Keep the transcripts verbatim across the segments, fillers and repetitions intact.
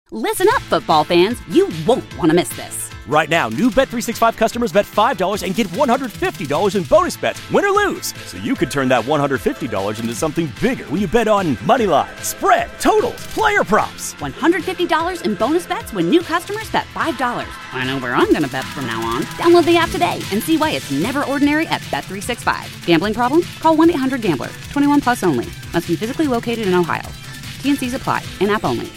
Listen up, football fans. You won't want to miss this. Right now, new Bet three sixty-five customers bet five dollars and get one hundred fifty dollars in bonus bets, win or lose. So you could turn that one hundred fifty dollars into something bigger when you bet on money line, spread, totals, player props. one hundred fifty dollars in bonus bets when new customers bet five dollars. I know where I'm going to bet from now on. Download the app today and see why it's never ordinary at Bet three sixty-five. Gambling problem? Call one eight hundred gambler. twenty-one plus only. Must be physically located in Ohio. T N Cs apply. In-app only.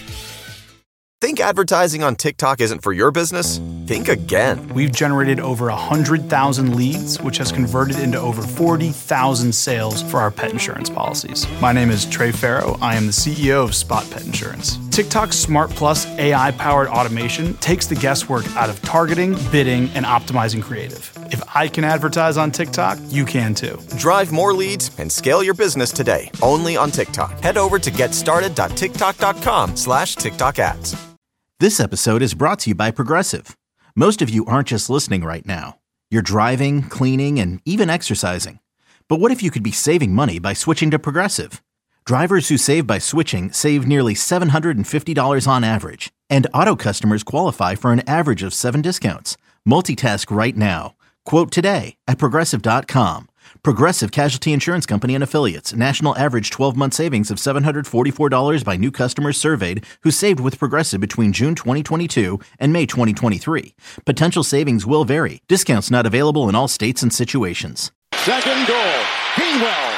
Think advertising on TikTok isn't for your business? Think again. We've generated over one hundred thousand leads, which has converted into over forty thousand sales for our pet insurance policies. My name is Trey Farrow. I am the C E O of Spot Pet Insurance. TikTok's Smart Plus A I-powered automation takes the guesswork out of targeting, bidding, and optimizing creative. If I can advertise on TikTok, you can too. Drive more leads and scale your business today, only on TikTok. Head over to getstarted.tiktok.com slash TikTok ads. This episode is brought to you by Progressive. Most of you aren't just listening right now. You're driving, cleaning, and even exercising. But what if you could be saving money by switching to Progressive? Drivers who save by switching save nearly seven hundred fifty dollars on average. And auto customers qualify for an average of seven discounts. Multitask right now. Quote today at Progressive dot com. Progressive Casualty Insurance Company and Affiliates. National average twelve-month savings of seven hundred forty-four dollars by new customers surveyed who saved with Progressive between June twenty twenty-two and May twenty twenty-three. Potential savings will vary. Discounts not available in all states and situations. Second goal. Gainwell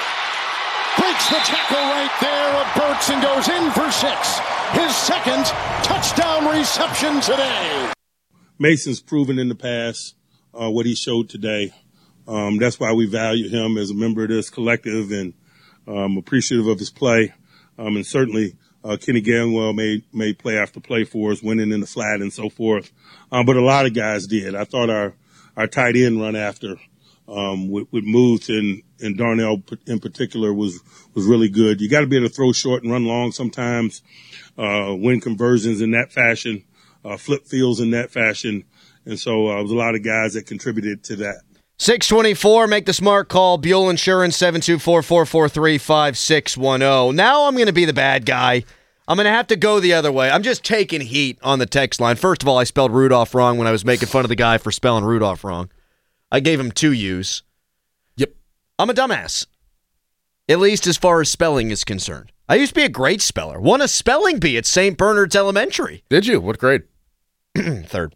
breaks the tackle right there of Burks and goes in for six. His second touchdown reception today. Mason's proven in the past uh, what he showed today. Um, that's why we value him as a member of this collective and um, appreciative of his play. Um, and certainly uh, Kenny Gainwell made made play after play for us, winning in the flat and so forth. Um, but a lot of guys did. I thought our our tight end run after um, with, with Muth and, and Darnell in particular was was really good. You got to be able to throw short and run long sometimes, uh, win conversions in that fashion, uh, flip fields in that fashion. And so uh, there was a lot of guys that contributed to that. six twenty-four, make the smart call. Buell Insurance, seven two four, four four three, five six one zero. Now I'm going to be the bad guy. I'm going to have to go the other way. I'm just taking heat on the text line. First of all, I spelled Rudolph wrong when I was making fun of the guy for spelling Rudolph wrong. I gave him two U's. Yep. I'm a dumbass, at least as far as spelling is concerned. I used to be a great speller. Won a spelling bee at Saint Bernard's Elementary. Did you? What grade? Third.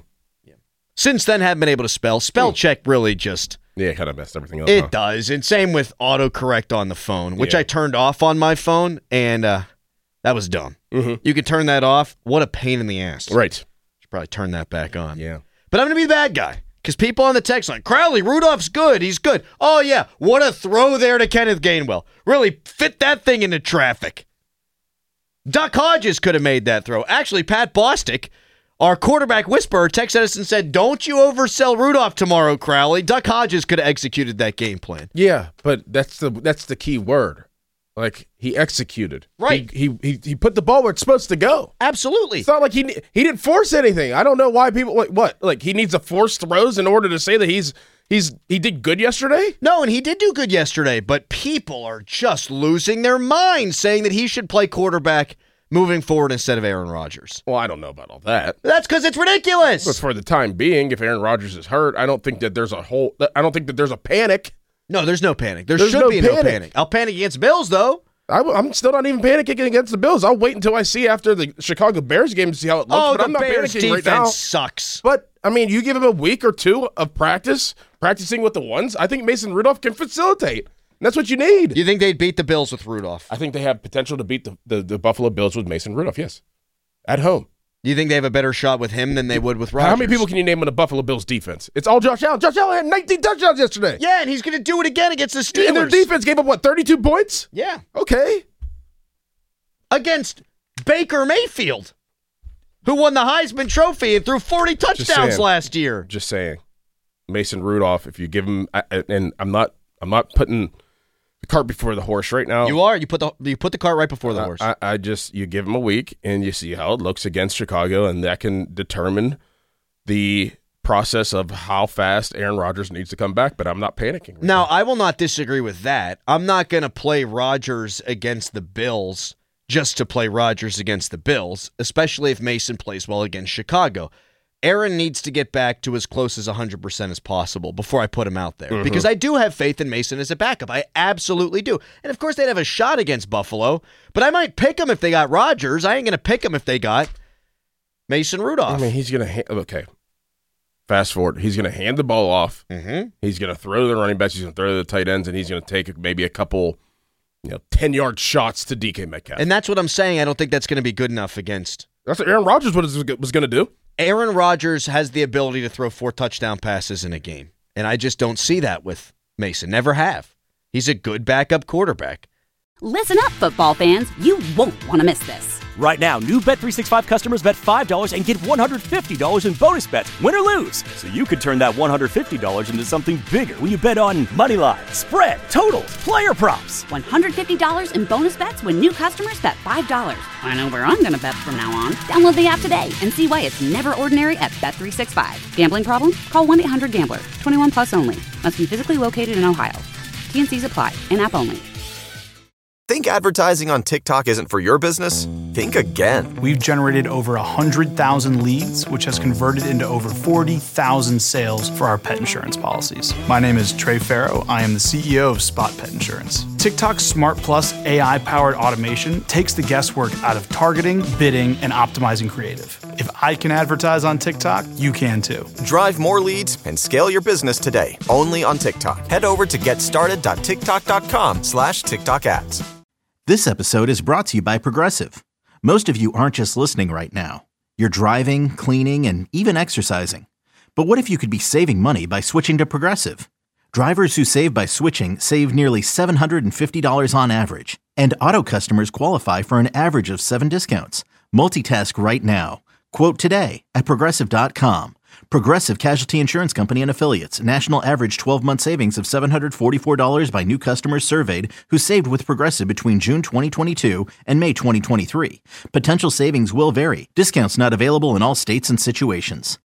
Since then, haven't been able to spell. Spell check really just... Yeah, kind of messed everything up. It huh? does. And same with autocorrect on the phone, which Yeah. I turned off on my phone, and uh, that was dumb. Mm-hmm. You could turn that off. What a pain in the ass. Right. Should probably turn that back on. Yeah. But I'm going to be the bad guy, because people on the text line, Crowley, Rudolph's good. He's good. Oh, yeah. What a throw there to Kenneth Gainwell. Really fit that thing into traffic. Duck Hodges could have made that throw. Actually, Pat Bostic, our quarterback whisperer, texted us and said, don't you oversell Rudolph tomorrow, Crowley. Duck Hodges could have executed that game plan. Yeah, but that's the that's the key word. Like, he executed. Right. He he he, he put the ball where it's supposed to go. Absolutely. It's not like he he didn't force anything. I don't know why people, like, what? Like, he needs to force throws in order to say that he's he's he did good yesterday? No, and he did do good yesterday, but people are just losing their minds saying that he should play quarterback moving forward instead of Aaron Rodgers. Well, I don't know about all that. That's because it's ridiculous. But for the time being, if Aaron Rodgers is hurt, I don't think that there's a whole. I don't think that there's a panic. No, there's no panic. There There's should no be panic. no panic. I'll panic against Bills, though. I, I'm still not even panicking against the Bills. I'll wait until I see after the Chicago Bears game to see how it looks. Oh, but the I'm not Bears panicking defense right now. sucks. But I mean, you give him a week or two of practice, practicing with the ones. I think Mason Rudolph can facilitate. And that's what you need. You think they'd beat the Bills with Rudolph? I think they have potential to beat the, the, the Buffalo Bills with Mason Rudolph, yes. At home. You think they have a better shot with him than they would with Rodgers? How many people can you name on the Buffalo Bills defense? It's all Josh Allen. Josh Allen had nineteen touchdowns yesterday. Yeah, and he's going to do it again against the Steelers. And their defense gave up, what, thirty-two points? Yeah. Okay. Against Baker Mayfield, who won the Heisman Trophy and threw forty touchdowns saying. last year. Just saying. Mason Rudolph, if you give him, and I'm not I'm not putting the cart before the horse right now. You are. You put the you put the cart right before the horse. I, I just, you give him a week and you see how it looks against Chicago, and that can determine the process of how fast Aaron Rodgers needs to come back, but I'm not panicking. Right now, now, I will not disagree with that. I'm not going to play Rodgers against the Bills just to play Rodgers against the Bills, especially if Mason plays well against Chicago. Aaron needs to get back to as close as one hundred percent as possible before I put him out there. Mm-hmm. Because I do have faith in Mason as a backup. I absolutely do. And of course, they'd have a shot against Buffalo, but I might pick him if they got Rodgers. I ain't going to pick him if they got Mason Rudolph. I mean, he's going to ha- okay. Fast forward. He's going to hand the ball off. Mm-hmm. He's going to throw to the running backs. He's going to throw to the tight ends, and he's going to take maybe a couple, you know, ten-yard shots to D K Metcalf. And that's what I'm saying. I don't think that's going to be good enough against. That's what Aaron Rodgers was going to do. Aaron Rodgers has the ability to throw four touchdown passes in a game, and I just don't see that with Mason. Never have. He's a good backup quarterback. Listen up, football fans. You won't want to miss this. Right now, new Bet three sixty-five customers bet five dollars and get one hundred fifty dollars in bonus bets, win or lose. So you could turn that one hundred fifty dollars into something bigger when you bet on moneyline, spread, totals, player props. one hundred fifty dollars in bonus bets when new customers bet five dollars. I know where I'm going to bet from now on. Download the app today and see why it's never ordinary at Bet three sixty-five. Gambling problem? Call one eight hundred gambler. twenty-one plus only. Must be physically located in Ohio. T and C's apply. In-app only. Think advertising on TikTok isn't for your business? Think again. We've generated over one hundred thousand leads, which has converted into over forty thousand sales for our pet insurance policies. My name is Trey Farrow. I am the C E O of Spot Pet Insurance. TikTok's Smart Plus A I-powered automation takes the guesswork out of targeting, bidding, and optimizing creative. If I can advertise on TikTok, you can too. Drive more leads and scale your business today, only on TikTok. Head over to getstarted.tiktok.com slash TikTok ads. This episode is brought to you by Progressive. Most of you aren't just listening right now. You're driving, cleaning, and even exercising. But what if you could be saving money by switching to Progressive? Drivers who save by switching save nearly seven hundred fifty dollars on average. And auto customers qualify for an average of seven discounts. Multitask right now. Quote today at Progressive dot com. Progressive Casualty Insurance Company and Affiliates. National average twelve-month savings of seven hundred forty-four dollars by new customers surveyed who saved with Progressive between June twenty twenty-two and May twenty twenty-three. Potential savings will vary. Discounts not available in all states and situations.